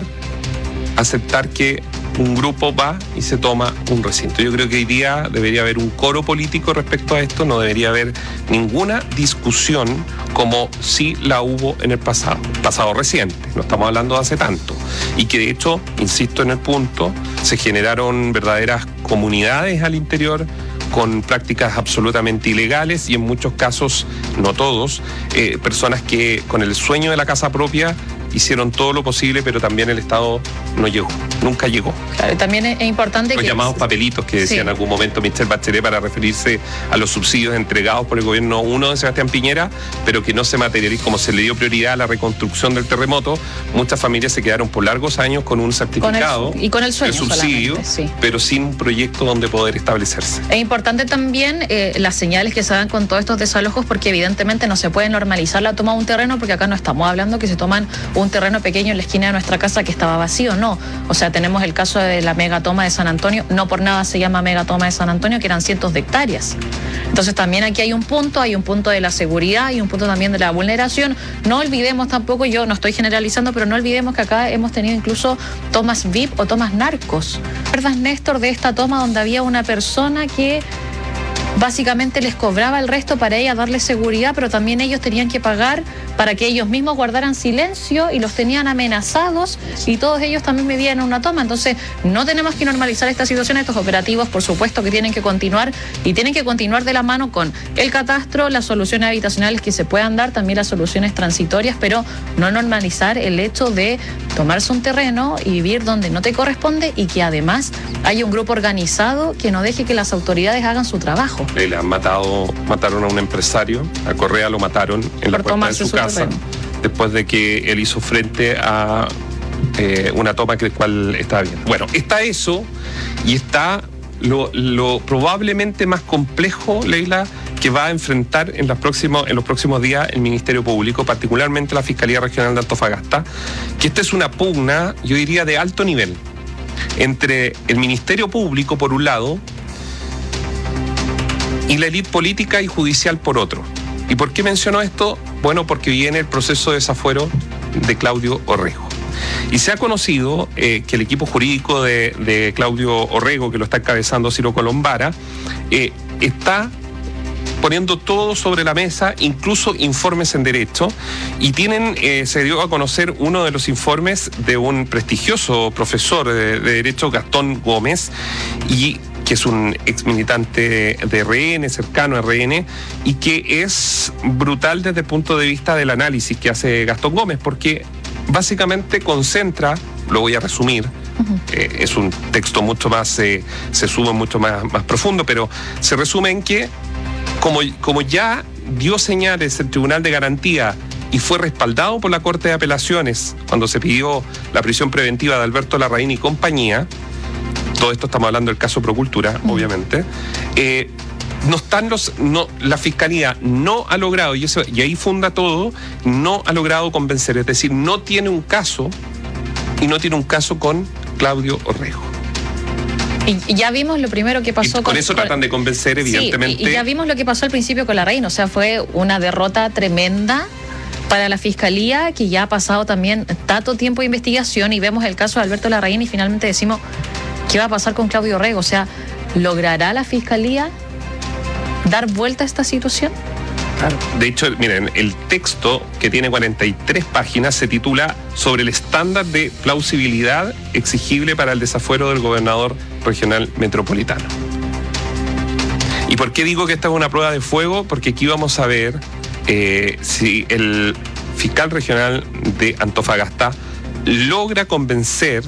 que un grupo va y se toma un recinto. Yo creo que hoy día debería haber un coro político respecto a esto, no debería haber ninguna discusión como sí la hubo en el pasado reciente, no estamos hablando de hace tanto, y que de hecho, insisto en el punto, se generaron verdaderas comunidades al interior con prácticas absolutamente ilegales y en muchos casos, no todos, personas que con el sueño de la casa propia hicieron todo lo posible, pero también el Estado no llegó, nunca llegó. Claro, y también es importante los llamados papelitos que decía en algún momento Michelle Bachelet para referirse a los subsidios entregados por el gobierno 1 de Sebastián Piñera, pero que no se materializó. Como se le dio prioridad a la reconstrucción del terremoto, muchas familias se quedaron por largos años con un certificado y con el sueño de subsidio, sí, pero sin un proyecto donde poder establecerse. Es importante también las señales que se dan con todos estos desalojos, porque evidentemente no se puede normalizar la toma de un terreno, porque acá no estamos hablando que se toman un terreno pequeño en la esquina de nuestra casa que estaba vacío, no. O sea, tenemos el caso de la megatoma de San Antonio, no por nada se llama megatoma de San Antonio, que eran cientos de hectáreas. Entonces también aquí hay un punto de la seguridad y un punto también de la vulneración. No olvidemos tampoco, yo no estoy generalizando, pero no olvidemos que acá hemos tenido incluso tomas VIP o tomas narcos. ¿Verdad, Néstor, de esta toma donde había una persona que básicamente les cobraba el resto para ella darles seguridad, pero también ellos tenían que pagar para que ellos mismos guardaran silencio y los tenían amenazados, y todos ellos también vivían en una toma? Entonces no tenemos que normalizar esta situación. Estos operativos, por supuesto, que tienen que continuar, y tienen que continuar de la mano con el catastro, las soluciones habitacionales que se puedan dar, también las soluciones transitorias, pero no normalizar el hecho de tomarse un terreno y vivir donde no te corresponde, y que además haya un grupo organizado que no deje que las autoridades hagan su trabajo. Le mataron a un empresario, a Correa lo mataron en la puerta de su casa, después de que él hizo frente a una toma que cual estaba bien. Bueno, está eso y está lo probablemente más complejo, Leila, que va a enfrentar en los próximos días el Ministerio Público, particularmente la Fiscalía Regional de Antofagasta, que esta es una pugna, yo diría, de alto nivel, entre el Ministerio Público por un lado y la élite política y judicial por otro. ¿Y por qué menciono esto? Bueno, porque viene el proceso de desafuero de Claudio Orrego. Y se ha conocido que el equipo jurídico de Claudio Orrego, que lo está encabezando Ciro Colombara, está poniendo todo sobre la mesa, incluso informes en derecho, y se dio a conocer uno de los informes de un prestigioso profesor de derecho, Gastón Gómez, y que es un ex militante de RN, cercano a RN, y que es brutal desde el punto de vista del análisis que hace Gastón Gómez, porque básicamente concentra, lo voy a resumir, es un texto mucho más, se sube mucho más profundo, pero se resume en que como ya dio señales el Tribunal de Garantía y fue respaldado por la Corte de Apelaciones cuando se pidió la prisión preventiva de Alberto Larraín y compañía, todo esto estamos hablando del caso Procultura, obviamente, la Fiscalía no ha logrado, y ahí funda todo, no ha logrado convencer, es decir, no tiene un caso con Claudio Orrego. Y ya vimos lo primero que pasó con eso tratan de convencer, evidentemente. Sí, y ya vimos lo que pasó al principio con Larraín, o sea, fue una derrota tremenda para la Fiscalía, que ya ha pasado también tanto tiempo de investigación, y vemos el caso de Alberto Larraín y finalmente decimos, ¿qué va a pasar con Claudio Orrego? O sea, ¿logrará la Fiscalía dar vuelta a esta situación? Claro. De hecho, miren, el texto, que tiene 43 páginas, se titula Sobre el estándar de plausibilidad exigible para el desafuero del gobernador regional metropolitano. ¿Y por qué digo que esta es una prueba de fuego? Porque aquí vamos a ver si el fiscal regional de Antofagasta logra convencer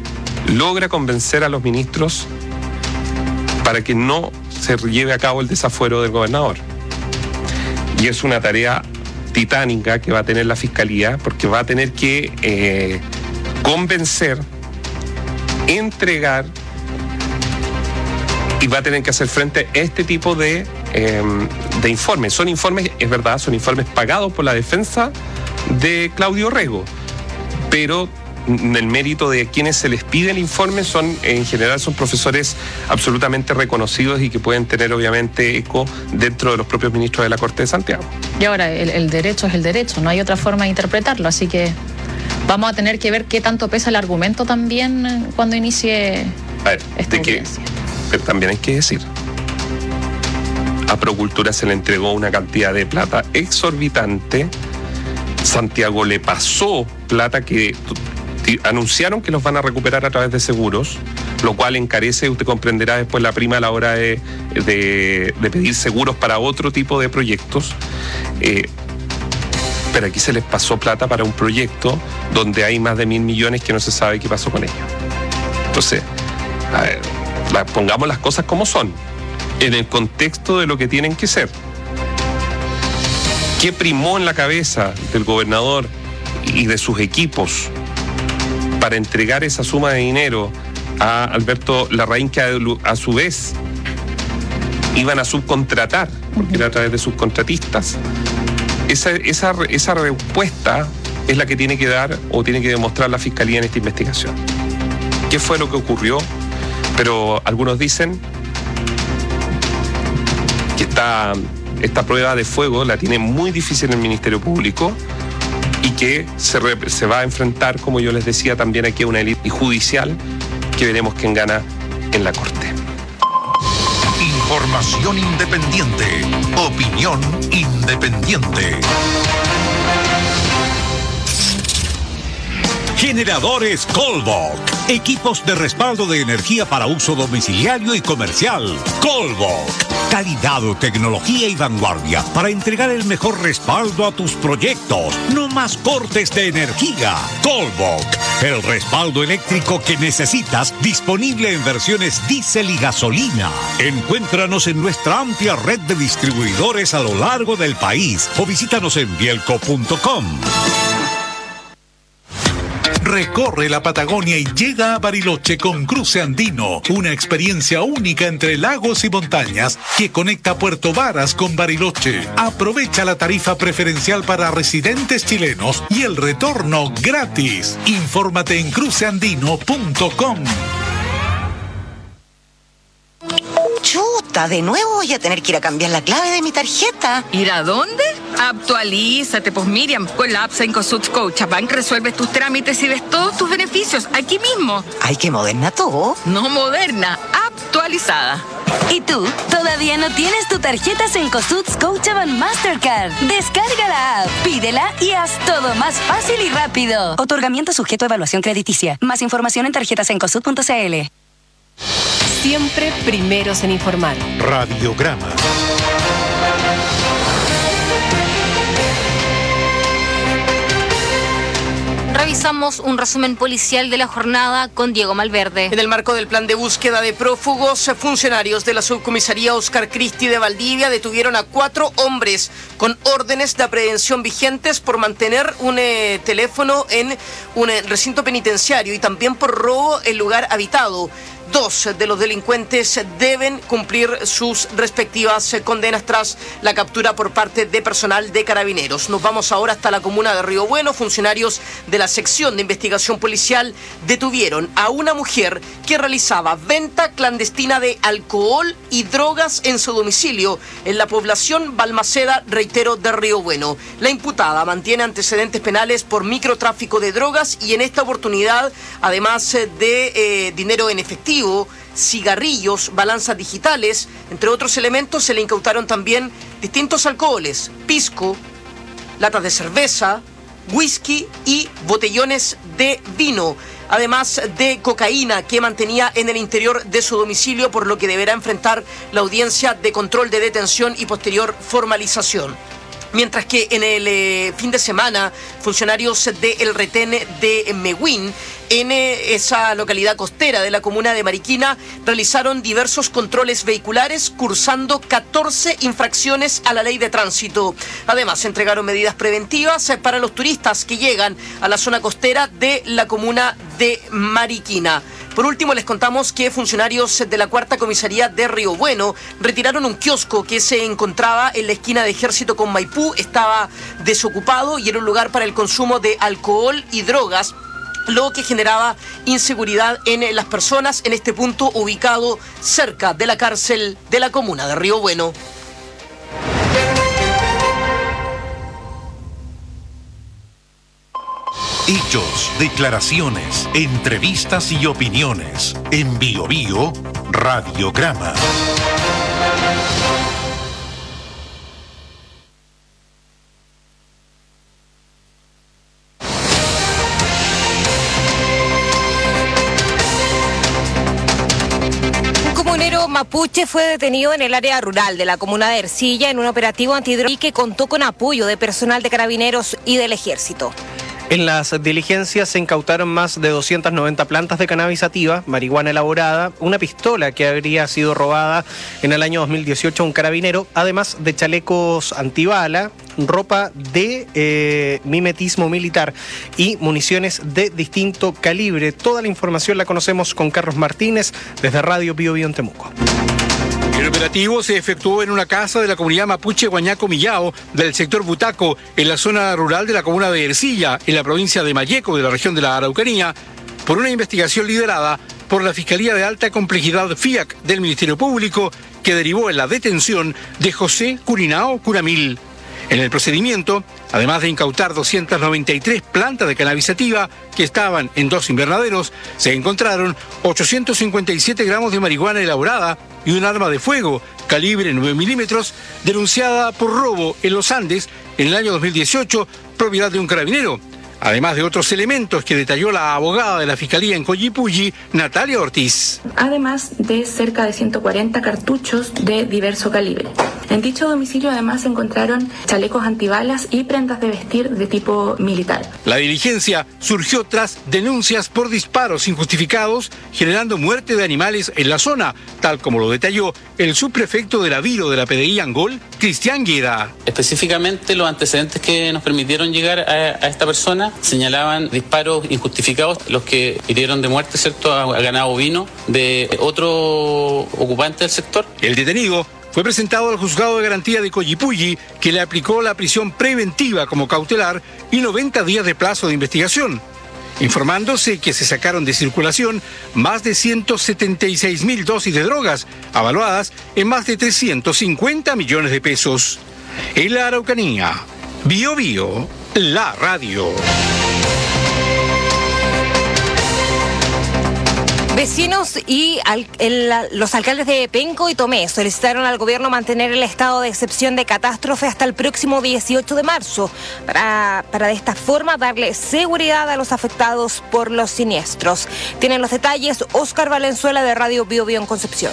a los ministros para que no se lleve a cabo el desafuero del gobernador. Y es una tarea titánica que va a tener la Fiscalía, porque va a tener que convencer, entregar, y va a tener que hacer frente a este tipo de informes. Son informes, es verdad, son informes pagados por la defensa de Claudio Orrego, pero el mérito de quienes se les pide el informe en general son profesores absolutamente reconocidos y que pueden tener obviamente eco dentro de los propios ministros de la Corte de Santiago. Y ahora, el derecho es el derecho, no hay otra forma de interpretarlo, así que vamos a tener que ver qué tanto pesa el argumento también cuando inicie esta audiencia. Pero también hay que decir, a Procultura se le entregó una cantidad de plata exorbitante, Santiago le pasó plata que anunciaron que los van a recuperar a través de seguros, lo cual encarece, usted comprenderá después, la prima a la hora de pedir seguros para otro tipo de proyectos. Pero aquí se les pasó plata para un proyecto donde hay más de 1.000 millones que no se sabe qué pasó con ellos. Entonces, a ver, pongamos las cosas como son, en el contexto de lo que tienen que ser. ¿Qué primó en la cabeza del gobernador y de sus equipos para entregar esa suma de dinero a Alberto Larraín, que a su vez iban a subcontratar, porque era a través de subcontratistas? Esa respuesta es la que tiene que dar o tiene que demostrar la Fiscalía en esta investigación. ¿Qué fue lo que ocurrió? Pero algunos dicen que esta prueba de fuego la tiene muy difícil el Ministerio Público, y que se va a enfrentar, como yo les decía, también aquí a una élite judicial, que veremos quién gana en la Corte. Información independiente. Opinión independiente. Generadores Colbach. Equipos de respaldo de energía para uso domiciliario y comercial. Colbach. Calidad, tecnología y vanguardia para entregar el mejor respaldo a tus proyectos. No más cortes de energía. Colbach. El respaldo eléctrico que necesitas, disponible en versiones diésel y gasolina. Encuéntranos en nuestra amplia red de distribuidores a lo largo del país o visítanos en bielco.com. Recorre la Patagonia y llega a Bariloche con Cruce Andino, una experiencia única entre lagos y montañas que conecta Puerto Varas con Bariloche. Aprovecha la tarifa preferencial para residentes chilenos y el retorno gratis. Infórmate en cruceandino.com. Chuta, de nuevo voy a tener que ir a cambiar la clave de mi tarjeta. ¿Ir a dónde? Actualízate, pues Miriam, con la app Cencosud Scotiabank resuelves tus trámites y ves todos tus beneficios aquí mismo. Ay, qué moderna todo. No moderna, actualizada. ¿Y tú? ¿Todavía no tienes tu tarjeta Cencosud Scotiabank Mastercard? Descarga la app, pídela y haz todo más fácil y rápido. Otorgamiento sujeto a evaluación crediticia. Más información en tarjetacencosud.cl. Siempre primeros en informar. Radiograma. Revisamos un resumen policial de la jornada con Diego Malverde. En el marco del plan de búsqueda de prófugos, funcionarios de la subcomisaría Oscar Cristi de Valdivia detuvieron a 4 hombres con órdenes de aprehensión vigentes por mantener un teléfono en un recinto penitenciario y también por robo en lugar habitado. 2 de los delincuentes deben cumplir sus respectivas condenas tras la captura por parte de personal de Carabineros. Nos vamos ahora hasta la comuna de Río Bueno. Funcionarios de la sección de investigación policial detuvieron a una mujer que realizaba venta clandestina de alcohol y drogas en su domicilio en la población Balmaceda, reitero, de Río Bueno. La imputada mantiene antecedentes penales por microtráfico de drogas y en esta oportunidad, además de dinero en efectivo, cigarrillos, balanzas digitales, entre otros elementos, se le incautaron también distintos alcoholes, pisco, latas de cerveza, whisky y botellones de vino, además de cocaína que mantenía en el interior de su domicilio, por lo que deberá enfrentar la audiencia de control de detención y posterior formalización. Mientras que en el fin de semana, funcionarios del retén de Mehuín, en esa localidad costera de la comuna de Mariquina, realizaron diversos controles vehiculares, cursando 14 infracciones a la ley de tránsito. Además, entregaron medidas preventivas para los turistas que llegan a la zona costera de la comuna de Mariquina. Por último, les contamos que funcionarios de la Cuarta Comisaría de Río Bueno retiraron un kiosco que se encontraba en la esquina de Ejército con Maipú. Estaba desocupado y era un lugar para el consumo de alcohol y drogas, lo que generaba inseguridad en las personas, en este punto ubicado cerca de la cárcel de la comuna de Río Bueno. Hechos, declaraciones, entrevistas y opiniones. En Bio Bio, Radiograma. Mapuche fue detenido en el área rural de la comuna de Ercilla en un operativo antidroga y que contó con apoyo de personal de Carabineros y del Ejército. En las diligencias se incautaron más de 290 plantas de cannabis sativa, marihuana elaborada, una pistola que habría sido robada en el año 2018 a un carabinero, además de chalecos antibala, ropa de mimetismo militar y municiones de distinto calibre. Toda la información la conocemos con Carlos Martínez desde Radio Bio Bio en Temuco. El operativo se efectuó en una casa de la comunidad mapuche Guañaco Millao del sector Butaco, en la zona rural de la comuna de Ercilla, en la provincia de Malleco, de la región de la Araucanía, por una investigación liderada por la Fiscalía de Alta Complejidad FIAC del Ministerio Público, que derivó en la detención de José Curinao Curamil. En el procedimiento, además de incautar 293 plantas de cannabis sativa que estaban en 2 invernaderos, se encontraron 857 gramos de marihuana elaborada y un arma de fuego calibre 9 milímetros denunciada por robo en los Andes en el año 2018, propiedad de un carabinero. Además de otros elementos que detalló la abogada de la Fiscalía en Collipulli, Natalia Ortiz. Además de cerca de 140 cartuchos de diverso calibre. En dicho domicilio además se encontraron chalecos antibalas y prendas de vestir de tipo militar. La diligencia surgió tras denuncias por disparos injustificados, generando muerte de animales en la zona, tal como lo detalló el subprefecto de la Viro de la PDI Angol, Cristian Gueda. Específicamente los antecedentes que nos permitieron llegar a esta persona señalaban disparos injustificados, los que hirieron de muerte, ¿cierto?, a ganado bovino de otro ocupante del sector. El detenido fue presentado al juzgado de garantía de Collipulli, que le aplicó la prisión preventiva como cautelar y 90 días de plazo de investigación, informándose que se sacaron de circulación más de 176.000 dosis de drogas, avaluadas en más de 350 millones de pesos. En la Araucanía, Bio Bio, la radio. Vecinos y los alcaldes de Penco y Tomé solicitaron al gobierno mantener el estado de excepción de catástrofe hasta el próximo 18 de marzo para de esta forma darle seguridad a los afectados por los siniestros. Tienen los detalles Óscar Valenzuela de Radio Bio Bio en Concepción.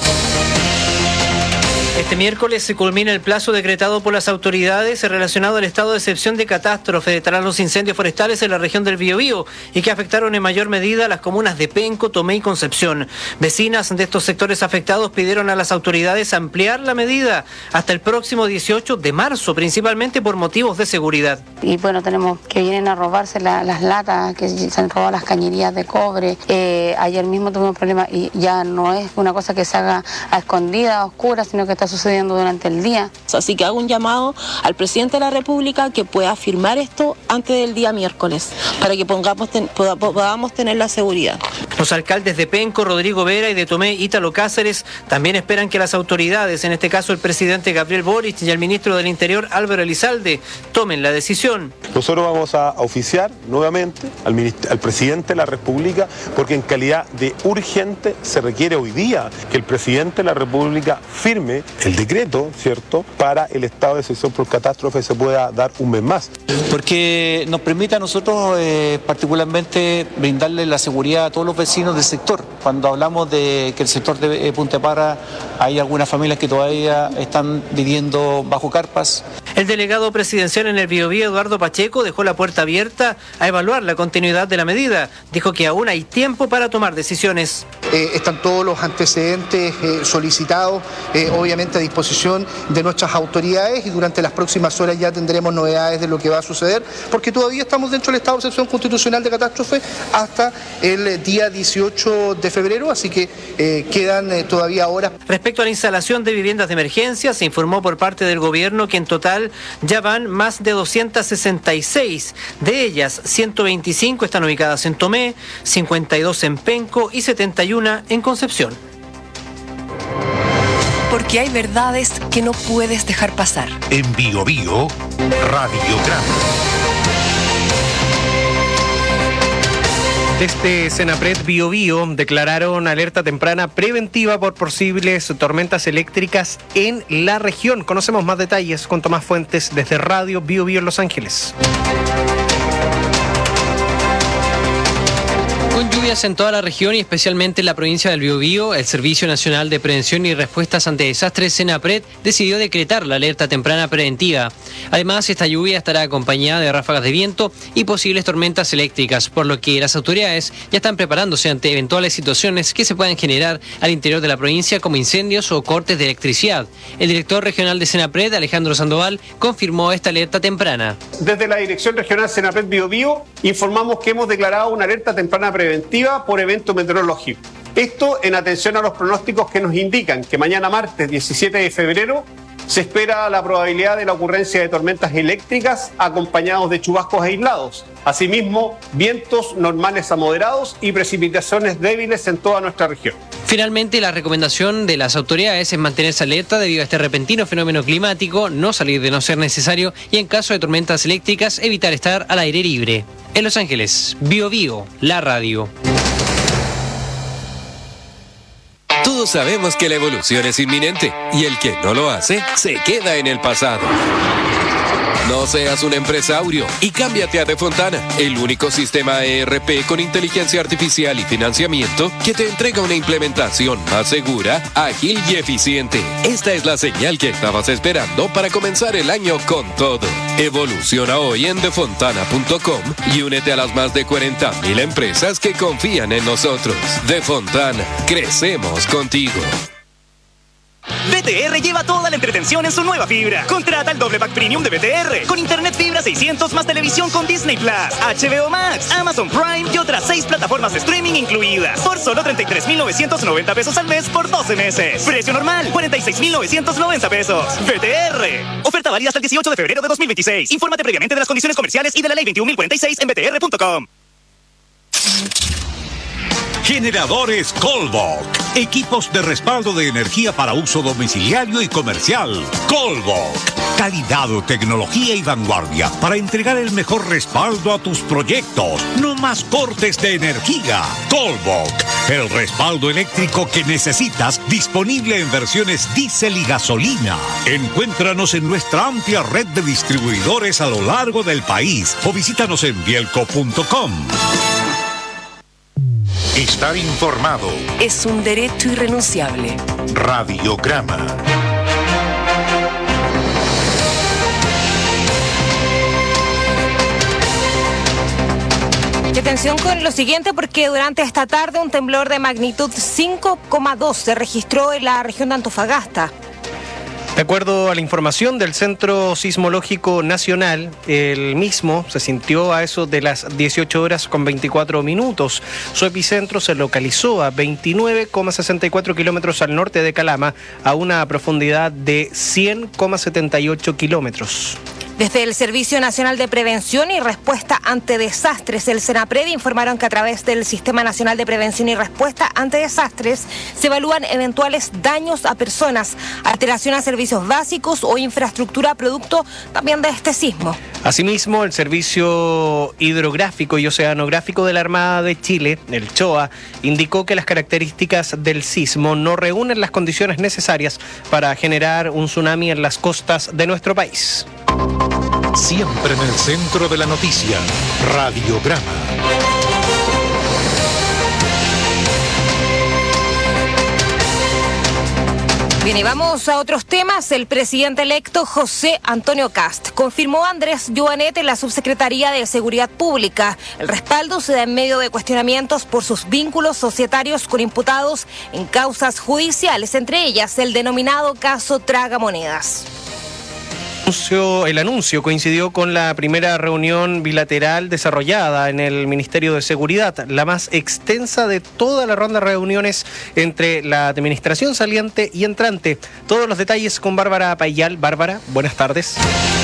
Este miércoles se culmina el plazo decretado por las autoridades relacionado al estado de excepción de catástrofe tras los incendios forestales en la región del Biobío y que afectaron en mayor medida a las comunas de Penco, Tomé y Concepción. Vecinas de estos sectores afectados pidieron a las autoridades ampliar la medida hasta el próximo 18 de marzo, principalmente por motivos de seguridad. Y bueno, tenemos que vienen a robarse las latas, que se han robado las cañerías de cobre. Ayer mismo tuvimos problemas y ya no es una cosa que se haga a escondidas, a oscuras, sino que está sucediendo durante el día. Así que hago un llamado al presidente de la República que pueda firmar esto antes del día miércoles, para que podamos tener la seguridad. Los alcaldes de Penco, Rodrigo Vera, y de Tomé, Ítalo Cáceres, también esperan que las autoridades, en este caso el presidente Gabriel Boric y el ministro del Interior Álvaro Elizalde, tomen la decisión. Nosotros vamos a oficiar nuevamente al presidente de la República, porque en calidad de urgente se requiere hoy día que el presidente de la República firme el decreto, ¿cierto?, para el estado de excepción por catástrofe se pueda dar un mes más. Porque nos permite a nosotros particularmente brindarle la seguridad a todos los vecinos del sector. Cuando hablamos de que el sector de Punta Parra hay algunas familias que todavía están viviendo bajo carpas. El delegado presidencial en el Biobío, Eduardo Pacheco, dejó la puerta abierta a evaluar la continuidad de la medida. Dijo que aún hay tiempo para tomar decisiones. Están todos los antecedentes solicitados, obviamente a disposición de nuestras autoridades, y durante las próximas horas ya tendremos novedades de lo que va a suceder, porque todavía estamos dentro del estado de excepción constitucional de catástrofe hasta el día 18 de febrero, así que quedan todavía horas. Respecto a la instalación de viviendas de emergencia, se informó por parte del gobierno que en total ya van más de 266. De ellas, 125 están ubicadas en Tomé, 52 en Penco y 71 en Concepción. Porque hay verdades que no puedes dejar pasar. En Bio Bio, Radiograma. Desde Senapred Biobío declararon alerta temprana preventiva por posibles tormentas eléctricas en la región. Conocemos más detalles con Tomás Fuentes desde Radio Bio Bio en Los Ángeles. Con lluvias en toda la región y especialmente en la provincia del Biobío, el Servicio Nacional de Prevención y Respuestas ante Desastres, Senapred, decidió decretar la alerta temprana preventiva. Además, esta lluvia estará acompañada de ráfagas de viento y posibles tormentas eléctricas, por lo que las autoridades ya están preparándose ante eventuales situaciones que se puedan generar al interior de la provincia, como incendios o cortes de electricidad. El director regional de Senapred, Alejandro Sandoval, confirmó esta alerta temprana. Desde la Dirección Regional Senapred Biobío informamos que hemos declarado una alerta temprana preventiva por evento meteorológico. Esto en atención a los pronósticos que nos indican que mañana martes 17 de febrero se espera la probabilidad de la ocurrencia de tormentas eléctricas acompañados de chubascos aislados. Asimismo, vientos normales a moderados y precipitaciones débiles en toda nuestra región. Finalmente, la recomendación de las autoridades es mantenerse alerta debido a este repentino fenómeno climático, no salir de no ser necesario y en caso de tormentas eléctricas evitar estar al aire libre. En Los Ángeles, Bio Bio, la radio. Todos sabemos que la evolución es inminente y el que no lo hace se queda en el pasado. No seas un empresario y cámbiate a Defontana, el único sistema ERP con inteligencia artificial y financiamiento que te entrega una implementación más segura, ágil y eficiente. Esta es la señal que estabas esperando para comenzar el año con todo. Evoluciona hoy en defontana.com y únete a las más de 40,000 empresas que confían en nosotros. Defontana, crecemos contigo. BTR lleva toda la entretención en su nueva fibra. Contrata el doble pack premium de BTR con internet fibra 600 más televisión con Disney Plus, HBO Max, Amazon Prime y otras 6 plataformas de streaming incluidas por solo 33,990 pesos al mes por 12 meses. Precio normal 46,990 pesos. BTR. Oferta válida hasta el 18 de febrero de 2026. Infórmate previamente de las condiciones comerciales y de la ley 21.046 en btr.com. Generadores Colbok. Equipos de respaldo de energía para uso domiciliario y comercial. Colbok. Calidad, tecnología y vanguardia para entregar el mejor respaldo a tus proyectos. No más cortes de energía. Colbok. El respaldo eléctrico que necesitas, disponible en versiones diésel y gasolina. Encuéntranos en nuestra amplia red de distribuidores a lo largo del país o visítanos en bielco.com. Estar informado es un derecho irrenunciable. Radiograma. Y atención con lo siguiente, porque durante esta tarde un temblor de magnitud 5,2 se registró en la región de Antofagasta. De acuerdo a la información del Centro Sismológico Nacional, el mismo se sintió a eso de las 18 horas con 24 minutos. Su epicentro se localizó a 29,64 kilómetros al norte de Calama, a una profundidad de 100,78 kilómetros. Desde el Servicio Nacional de Prevención y Respuesta ante Desastres, el SENAPRED, informaron que a través del Sistema Nacional de Prevención y Respuesta ante Desastres se evalúan eventuales daños a personas, alteración a servicios básicos o infraestructura producto también de este sismo. Asimismo, el Servicio Hidrográfico y Oceanográfico de la Armada de Chile, el CHOA, indicó que las características del sismo no reúnen las condiciones necesarias para generar un tsunami en las costas de nuestro país. Siempre en el centro de la noticia, Radiograma. Bien, y vamos a otros temas. El presidente electo José Antonio Kast confirmó a Andrés Joanet en la Subsecretaría de Seguridad Pública. El respaldo se da en medio de cuestionamientos por sus vínculos societarios con imputados en causas judiciales, entre ellas el denominado caso Tragamonedas. El anuncio coincidió con la primera reunión bilateral desarrollada en el Ministerio de Seguridad, la más extensa de toda la ronda de reuniones entre la administración saliente y entrante. Todos los detalles con Bárbara Payal. Bárbara, buenas tardes.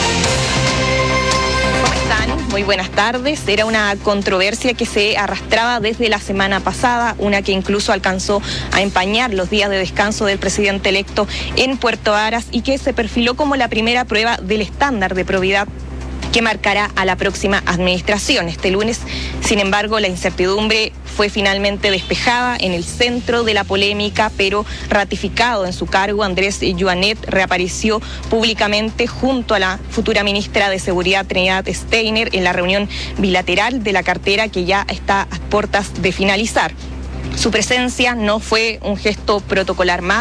Muy buenas tardes. Era una controversia que se arrastraba desde la semana pasada, una que incluso alcanzó a empañar los días de descanso del presidente electo en Puerto Varas y que se perfiló como la primera prueba del estándar de probidad que marcará a la próxima administración. Este lunes, sin embargo, la incertidumbre fue finalmente despejada en el centro de la polémica, pero ratificado en su cargo, Andrés Joanet reapareció públicamente junto a la futura ministra de Seguridad, Trinidad Steiner, en la reunión bilateral de la cartera que ya está a puertas de finalizar. Su presencia no fue un gesto protocolar más,